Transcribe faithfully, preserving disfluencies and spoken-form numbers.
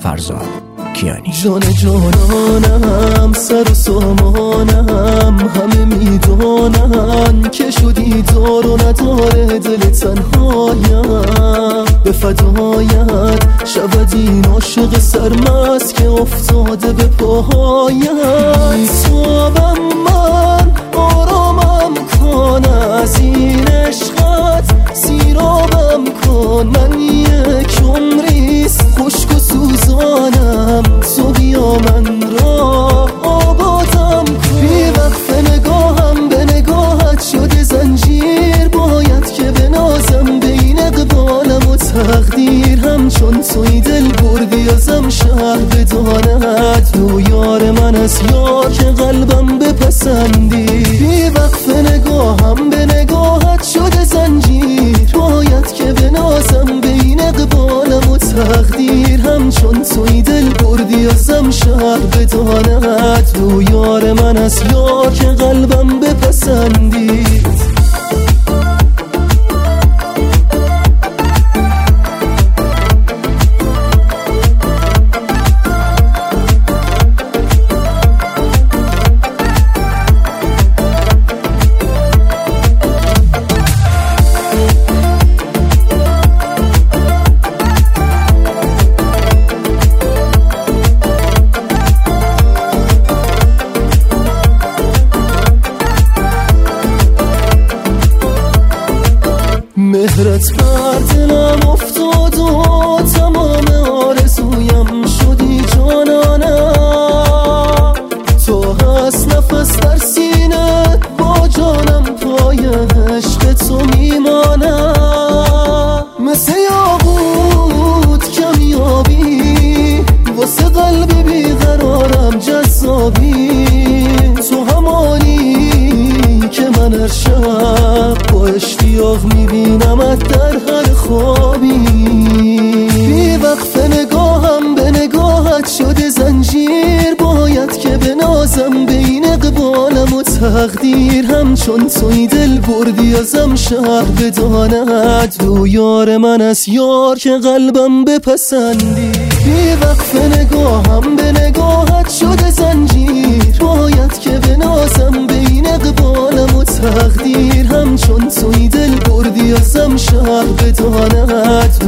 فرزاد کیانی. جان جانانم، سر و سامانم، همه میدانن که شدی دار و نداره دل تنهایم. به فدایت شود این عاشق سرمست که افتاده به پاهایم. صابم من آرامم کن از این عشقت، سیرابم کن من یک عمریست خشک و سوزانم. تو بیا من را آبادم کن. بی وقف نگاهم به نگاهت شده زنجیر، باید که بنازم بین اقبالم و تقدیر. همچون توی دل بردی ازم شهر بداند، تو یار من از یار که قلبم بپسندی. بی وقف نگاهم به نگاهت شده زنجیر، باید که بنازم بین اقبالم و تقدیر. همچون توی دل بردی ازم شهر بداند، تو یار من از یار که قلبم بپسندید. مهرت بر دلم افتاد و تمام آرزویم شدی جانانم. تو هست نفس در سینه، با جانم پای عشق تو میمانم. مثل یاقوت کمیابی واسه قلبی بیقرارم جذابی. تو همانی که من هر شب با اشتیاق میبینمت در هر خوابی. بی وقف نگاهم به نگاهت شده زنجیر، باید که بنازم بین اقبالم و تقدیر. همچون توی دل بردی ازم شهر بداند، تو یار من از یار که قلبم بپسندی. بی وقف نگاهم به نگاهت شده زنجیر، باید که بنازم بین اقبالم و تقدیر. همچون توی دل بردی ازم شهر بداند،